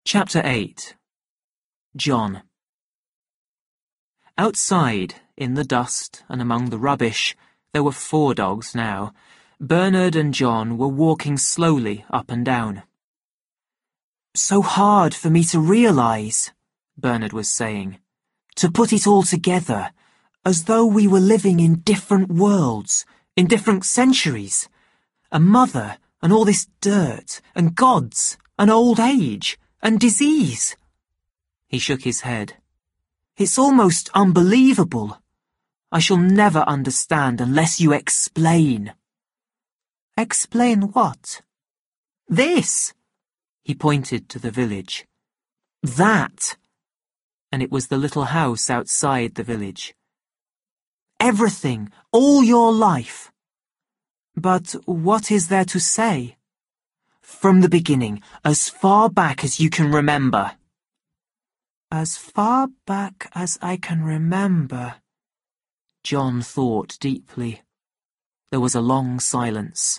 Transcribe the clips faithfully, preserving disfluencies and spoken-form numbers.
Chapter eight. John. Outside, in the dust and among the rubbish, there were four dogs now. Bernard and John were walking slowly up and down. So hard for me to realise, Bernard was saying, to put it all together, as though we were living in different worlds, in different centuries. A mother, and all this dirt, and gods, and old age, and disease. He shook his head. It's almost unbelievable. I shall never understand unless you explain. Explain what? This. He pointed to the village. That. And it was the little house outside the village. Everything, all your life. But what is there to say? From the beginning, as far back as you can remember. As far back as I can remember. John thought deeply. There was a long silence.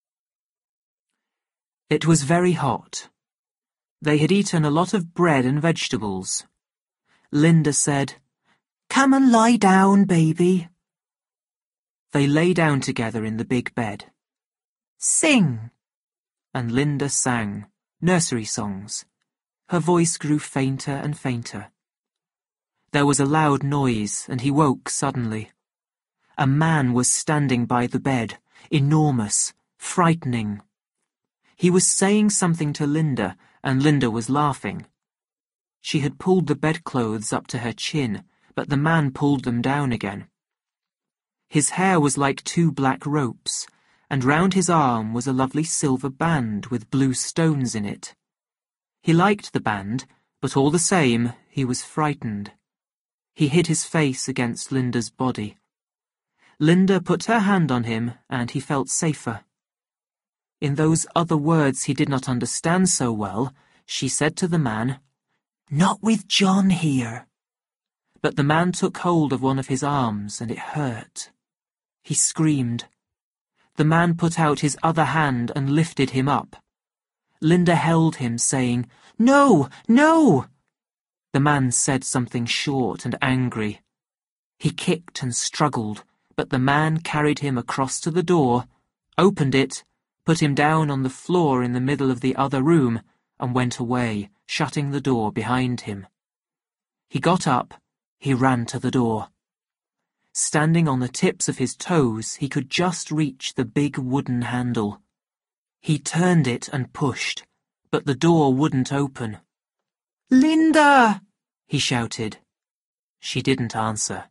It was very hot. They had eaten a lot of bread and vegetables. Linda said, "Come and lie down, baby." They lay down together in the big bed. Sing. And Linda sang, nursery songs. Her voice grew fainter and fainter. There was a loud noise, and he woke suddenly. A man was standing by the bed, enormous, frightening. He was saying something to Linda, and Linda was laughing. She had pulled the bedclothes up to her chin, but the man pulled them down again. His hair was like two black ropes, and round his arm was a lovely silver band with blue stones in it. He liked the band, but all the same, he was frightened. He hid his face against Linda's body. Linda put her hand on him, and he felt safer. In those other words he did not understand so well, she said to the man, "Not with John here." But the man took hold of one of his arms, and it hurt. He screamed. The man put out his other hand and lifted him up. Linda held him, saying, "No, no!" The man said something short and angry. He kicked and struggled, but the man carried him across to the door, opened it, put him down on the floor in the middle of the other room, and went away, shutting the door behind him. He got up, he ran to the door. Standing on the tips of his toes, he could just reach the big wooden handle. He turned it and pushed, but the door wouldn't open. "Linda!" he shouted. She didn't answer.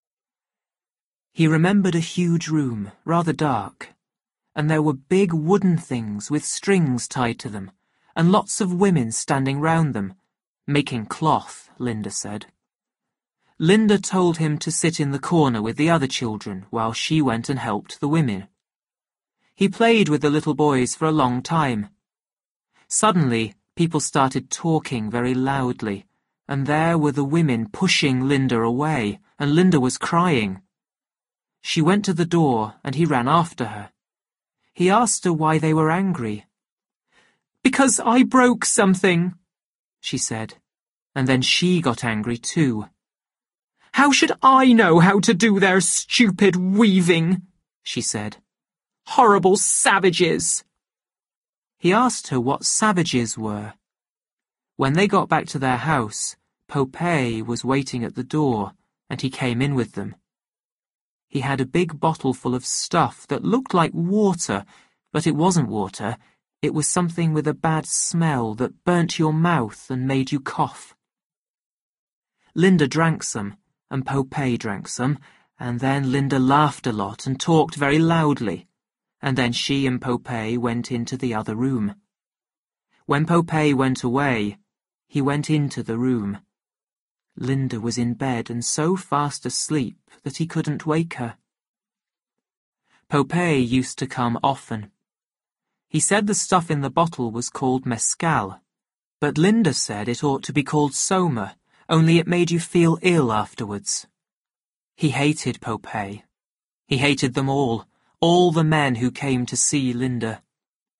He remembered a huge room, rather dark, and there were big wooden things with strings tied to them, and lots of women standing round them, making cloth, Linda said. Linda told him to sit in the corner with the other children while she went and helped the women. He played with the little boys for a long time. Suddenly, people started talking very loudly, and there were the women pushing Linda away, and Linda was crying. She went to the door, and he ran after her. He asked her why they were angry. "Because I broke something," she said, and then she got angry too. "How should I know how to do their stupid weaving?" she said. "Horrible savages!" He asked her what savages were. When they got back to their house, Popeye was waiting at the door, and he came in with them. He had a big bottle full of stuff that looked like water, but it wasn't water. It was something with a bad smell that burnt your mouth and made you cough. Linda drank some, and Popeye drank some, and then Linda laughed a lot and talked very loudly, and then she and Popeye went into the other room. When Popeye went away, he went into the room. Linda was in bed and so fast asleep that he couldn't wake her. Popeye used to come often. He said the stuff in the bottle was called mescal, but Linda said it ought to be called soma, only it made you feel ill afterwards. He hated Popeye. He hated them all, all the men who came to see Linda.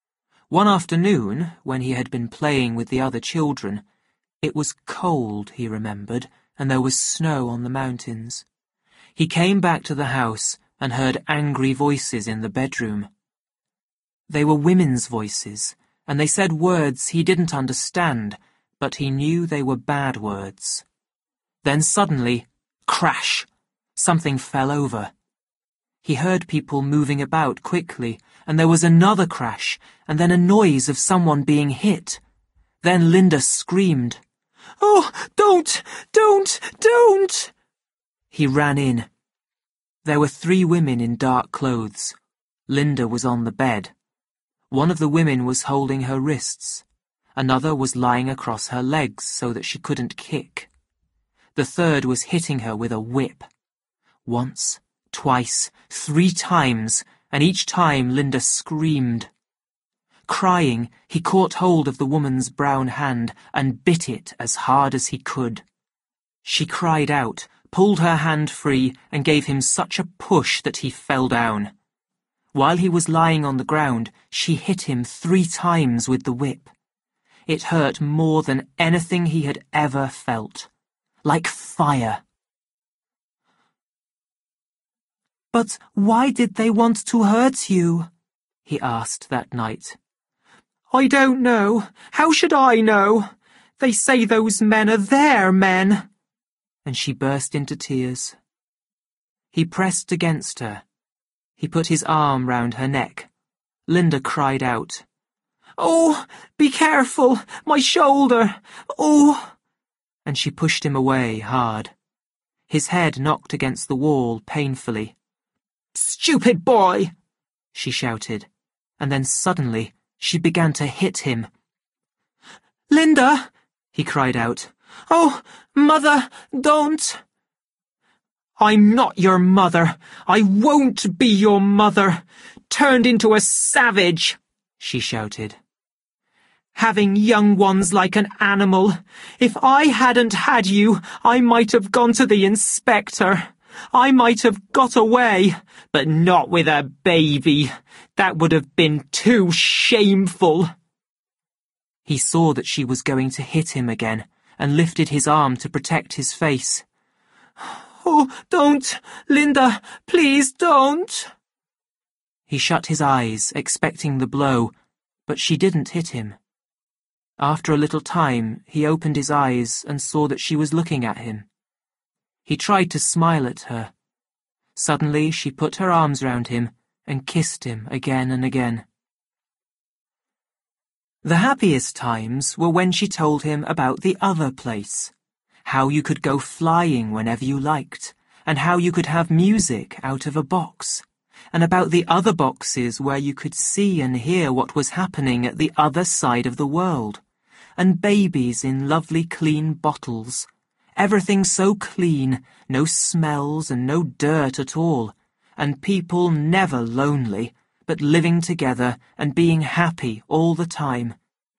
One afternoon, when he had been playing with the other children, it was cold, he remembered, and there was snow on the mountains. He came back to the house and heard angry voices in the bedroom. They were women's voices, and they said words he didn't understand, but he knew they were bad words. Then suddenly, crash! Something fell over. He heard people moving about quickly, and there was another crash, and then a noise of someone being hit. Then Linda screamed, "Oh, don't! Don't! Don't!" He ran in. There were three women in dark clothes. Linda was on the bed. One of the women was holding her wrists. Another was lying across her legs so that she couldn't kick. The third was hitting her with a whip. Once, twice, three times, and each time Linda screamed. Crying, he caught hold of the woman's brown hand and bit it as hard as he could. She cried out, pulled her hand free, and gave him such a push that he fell down. While he was lying on the ground, she hit him three times with the whip. It hurt more than anything he had ever felt. Like fire. "But why did they want to hurt you?" he asked that night. "I don't know. How should I know? They say those men are their men." And she burst into tears. He pressed against her. He put his arm round her neck. Linda cried out, "Oh, be careful, my shoulder, oh!" And she pushed him away hard. His head knocked against the wall painfully. "Stupid boy!" she shouted, and then suddenly she began to hit him. "Linda!" he cried out. "Oh, Mother, don't!" "I'm not your mother. I won't be your mother. Turned into a savage," she shouted. "Having young ones like an animal. If I hadn't had you, I might have gone to the inspector. I might have got away, but not with a baby. That would have been too shameful." He saw that she was going to hit him again and lifted his arm to protect his face. "Oh, don't, Linda, please don't." He shut his eyes, expecting the blow, but she didn't hit him. After a little time, he opened his eyes and saw that she was looking at him. He tried to smile at her. Suddenly, she put her arms round him and kissed him again and again. The happiest times were when she told him about the other place, how you could go flying whenever you liked, and how you could have music out of a box, and about the other boxes where you could see and hear what was happening at the other side of the world, and babies in lovely clean bottles, everything so clean, no smells and no dirt at all, and people never lonely, but living together and being happy all the time.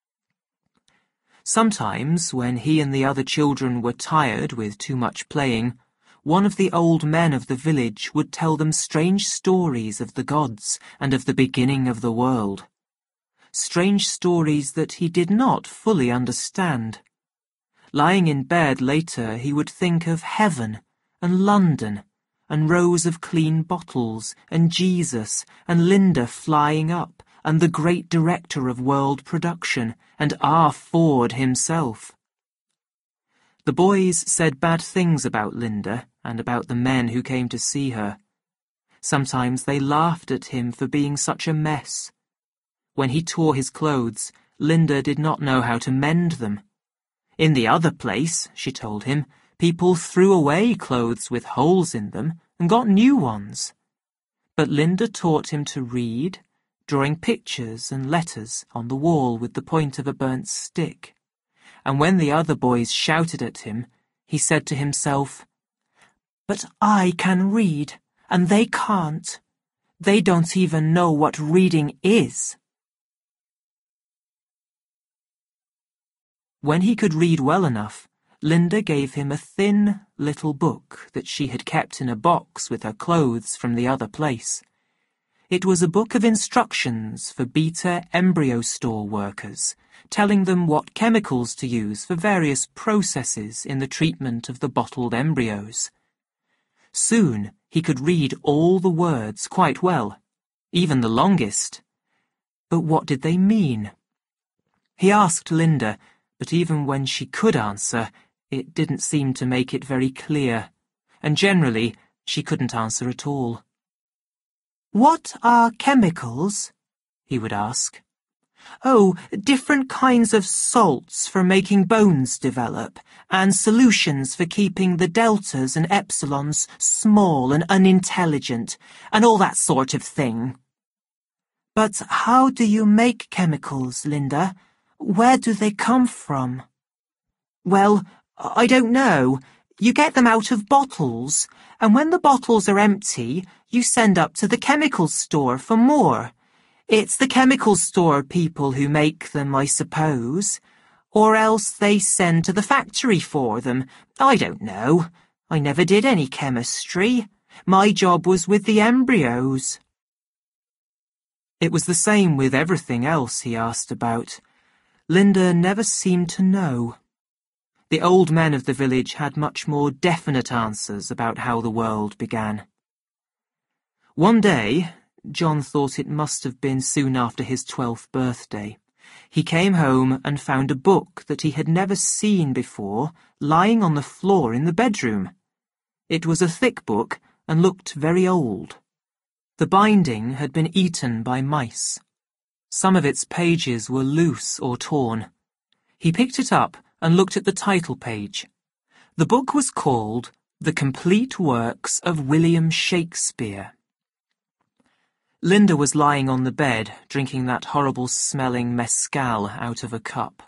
Sometimes, when he and the other children were tired with too much playing, one of the old men of the village would tell them strange stories of the gods and of the beginning of the world. Strange stories that he did not fully understand. Lying in bed later, he would think of heaven and London and rows of clean bottles and Jesus and Linda flying up and the great director of world production and R. Ford himself. The boys said bad things about Linda and about the men who came to see her. Sometimes they laughed at him for being such a mess. When he tore his clothes, Linda did not know how to mend them. In the other place, she told him, people threw away clothes with holes in them and got new ones. But Linda taught him to read, drawing pictures and letters on the wall with the point of a burnt stick. And when the other boys shouted at him, he said to himself, "But I can read, and they can't. They don't even know what reading is." When he could read well enough, Linda gave him a thin little book that she had kept in a box with her clothes from the other place. It was a book of instructions for beta embryo store workers, telling them what chemicals to use for various processes in the treatment of the bottled embryos. Soon he could read all the words quite well, even the longest. But what did they mean? He asked Linda, but even when she could answer, it didn't seem to make it very clear, and generally she couldn't answer at all. "What are chemicals?" he would ask. "Oh, different kinds of salts for making bones develop, and solutions for keeping the deltas and epsilons small and unintelligent, and all that sort of thing." "But how do you make chemicals, Linda? Where do they come from?" "Well, I don't know. You get them out of bottles, and when the bottles are empty, you send up to the chemical store for more. It's the chemical store people who make them, I suppose. Or else they send to the factory for them. I don't know. I never did any chemistry. My job was with the embryos." It was the same with everything else he asked about. Linda never seemed to know. The old men of the village had much more definite answers about how the world began. One day, John thought it must have been soon after his twelfth birthday, he came home and found a book that he had never seen before lying on the floor in the bedroom. It was a thick book and looked very old. The binding had been eaten by mice. Some of its pages were loose or torn. He picked it up and looked at the title page. The book was called The Complete Works of William Shakespeare. Linda was lying on the bed, drinking that horrible-smelling mescal out of a cup.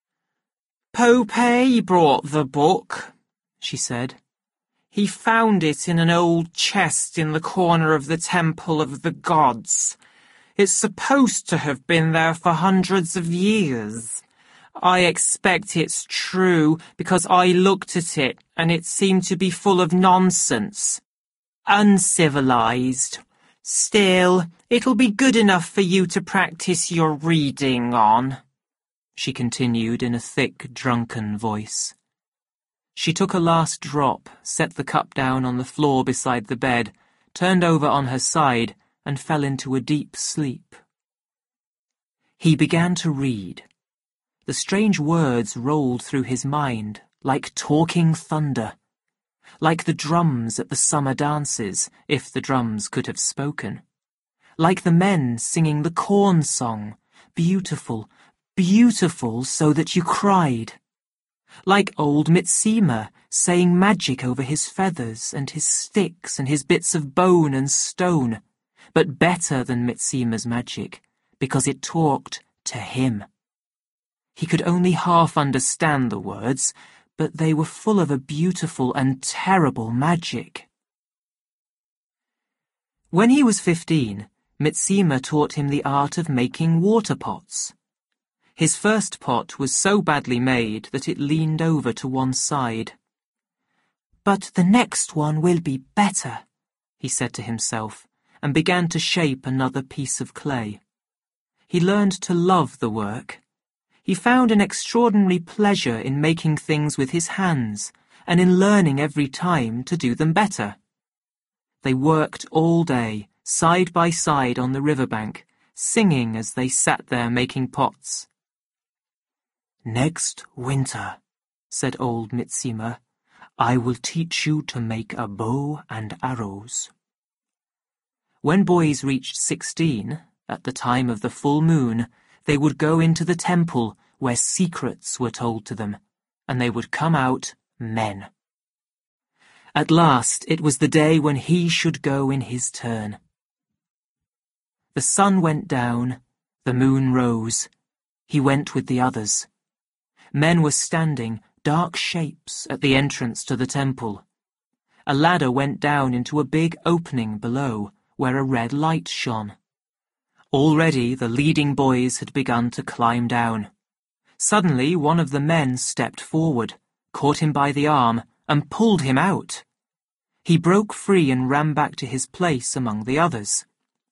"Popeye brought the book," she said. "He found it in an old chest in the corner of the Temple of the Gods. It's supposed to have been there for hundreds of years. I expect it's true because I looked at it and it seemed to be full of nonsense. Uncivilized. Still, it'll be good enough for you to practice your reading on," she continued in a thick, drunken voice. She took a last drop, set the cup down on the floor beside the bed, turned over on her side, and fell into a deep sleep. He began to read. The strange words rolled through his mind like talking thunder, like the drums at the summer dances, if the drums could have spoken, like the men singing the corn song, beautiful, beautiful so that you cried, like old Mitsima saying magic over his feathers and his sticks and his bits of bone and stone, but better than Mitsima's magic, because it talked to him. He could only half understand the words, but they were full of a beautiful and terrible magic. When he was fifteen, Mitsima taught him the art of making water pots. His first pot was so badly made that it leaned over to one side. "But the next one will be better," he said to himself, and began to shape another piece of clay. He learned to love the work. He found an extraordinary pleasure in making things with his hands, and in learning every time to do them better. They worked all day, side by side on the riverbank, singing as they sat there making pots. "Next winter," said old Mitsima, "I will teach you to make a bow and arrows." When boys reached sixteen, at the time of the full moon, they would go into the temple where secrets were told to them, and they would come out men. At last it was the day when he should go in his turn. The sun went down, the moon rose. He went with the others. Men were standing, dark shapes, at the entrance to the temple. A ladder went down into a big opening below, where a red light shone. Already the leading boys had begun to climb down. Suddenly one of the men stepped forward, caught him by the arm, and pulled him out. He broke free and ran back to his place among the others.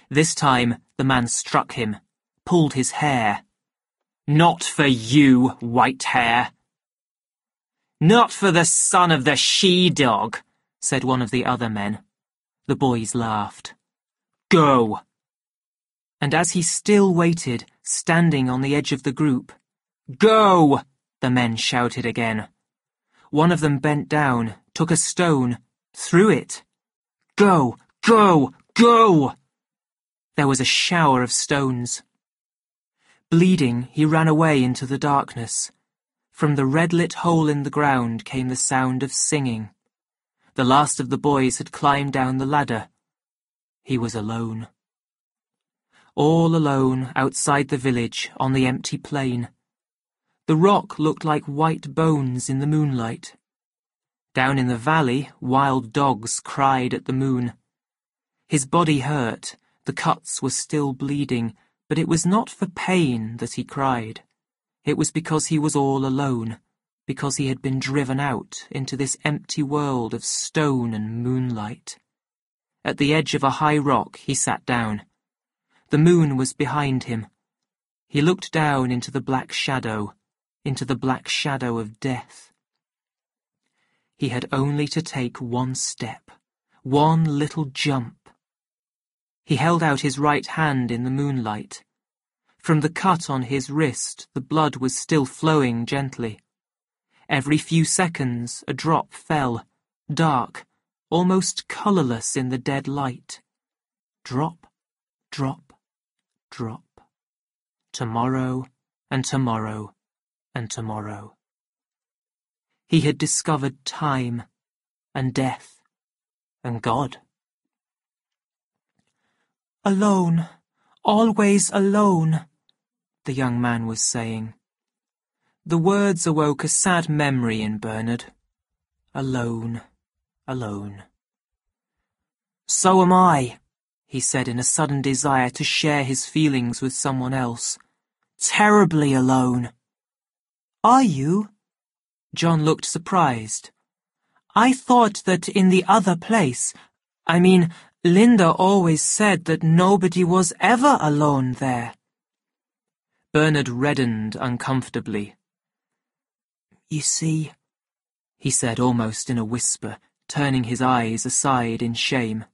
This time the man struck him, pulled his hair. "Not for you, Whitehair." "Not for the son of the she-dog," said one of the other men. The boys laughed. "Go!" And as he still waited, standing on the edge of the group, "Go!" the men shouted again. One of them bent down, took a stone, threw it. "Go! Go! Go!" There was a shower of stones. Bleeding, he ran away into the darkness. From the red-lit hole in the ground came the sound of singing. The last of the boys had climbed down the ladder. He was alone. All alone outside the village on the empty plain. The rock looked like white bones in the moonlight. Down in the valley, wild dogs cried at the moon. His body hurt, the cuts were still bleeding, but it was not for pain that he cried. It was because he was all alone, because he had been driven out into this empty world of stone and moonlight. At the edge of a high rock he sat down. The moon was behind him. He looked down into the black shadow, into the black shadow of death. He had only to take one step, one little jump. He held out his right hand in the moonlight. From the cut on his wrist, the blood was still flowing gently. Every few seconds, a drop fell, dark, almost colourless in the dead light. Drop, drop, drop. Tomorrow, and tomorrow, and tomorrow. He had discovered time, and death, and God. "Alone, always alone," the young man was saying. The words awoke a sad memory in Bernard. Alone, alone. "So am I," he said in a sudden desire to share his feelings with someone else. "Terribly alone." "Are you?" John looked surprised. "I thought that in the other place, I mean, Linda always said that nobody was ever alone there." Bernard reddened uncomfortably. "You see," he said almost in a whisper, turning his eyes aside in shame.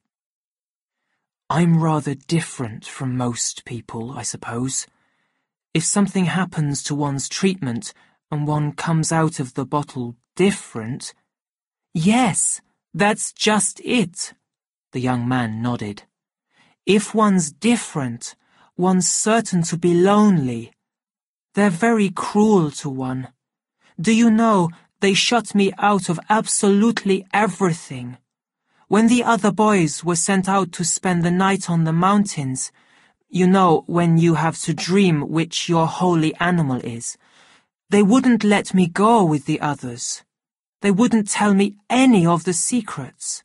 "I'm rather different from most people, I suppose. If something happens to one's treatment and one comes out of the bottle different—" "Yes, that's just it," the young man nodded. "If one's different, one's certain to be lonely. They're very cruel to one. Do you know, they shut me out of absolutely everything. When the other boys were sent out to spend the night on the mountains, you know, when you have to dream which your holy animal is, they wouldn't let me go with the others. They wouldn't tell me any of the secrets.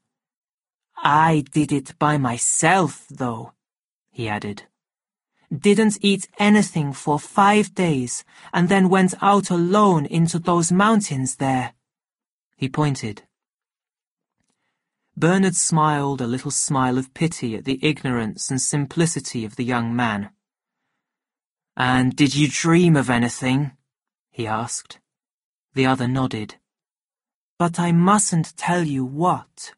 I did it by myself, though," he added. "Didn't eat anything for five days and then went out alone into those mountains there." He pointed. Bernard smiled a little smile of pity at the ignorance and simplicity of the young man. "And did you dream of anything?" he asked. The other nodded. "But I mustn't tell you what."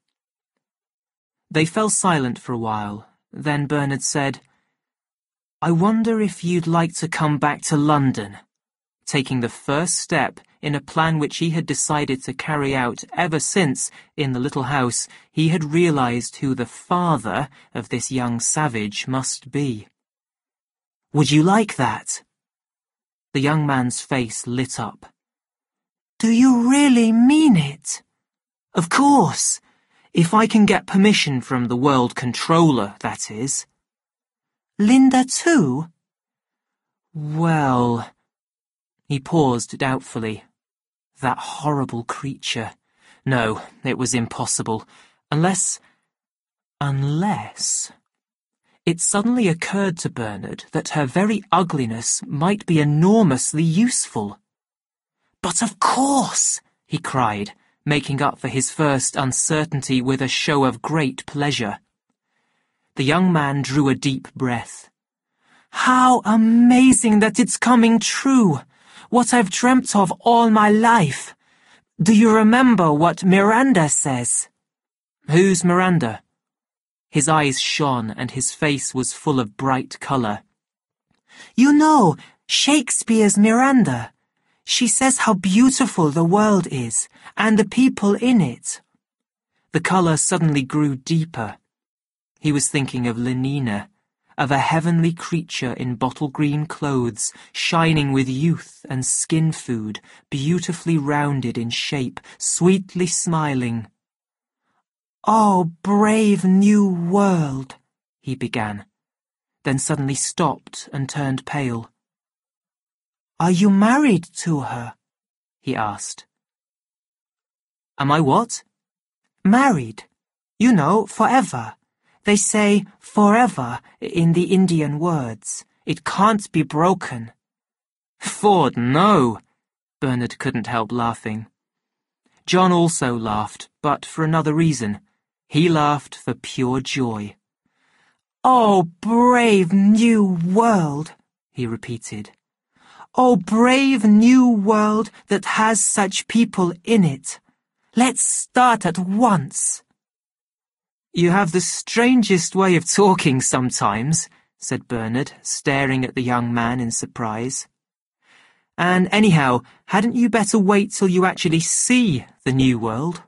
They fell silent for a while. Then Bernard said, "I wonder if you'd like to come back to London," taking the first step in a plan which he had decided to carry out ever since, in the little house, he had realized who the father of this young savage must be. "Would you like that?" The young man's face lit up. "Do you really mean it?" "Of course. If I can get permission from the World Controller, that is." "Linda too?" "Well—" He paused doubtfully. That horrible creature. No, it was impossible. Unless... Unless... It suddenly occurred to Bernard that her very ugliness might be enormously useful. "But of course!" he cried, making up for his first uncertainty with a show of great pleasure. The young man drew a deep breath. How amazing that it's coming true! What I've dreamt of all my life! Do you remember what Miranda says? Who's Miranda? His eyes shone and his face was full of bright colour. You know, Shakespeare's Miranda. She says how beautiful the world is, and the people in it. The colour suddenly grew deeper. He was thinking of Lenina, of a heavenly creature in bottle-green clothes, shining with youth and skin food, beautifully rounded in shape, sweetly smiling. "Oh, brave new world," he began, then suddenly stopped and turned pale. "Are you married to her?" he asked. Am I what? Married. You know, forever. They say forever in the Indian words. It can't be broken. Ford, no! Bernard couldn't help laughing. John also laughed, but for another reason. He laughed for pure joy. "Oh, brave new world," he repeated. "Oh, brave new world that has such people in it. Let's start at once." You have the strangest way of talking sometimes, said Bernard, staring at the young man in surprise. And anyhow, hadn't you better wait till you actually see the new world?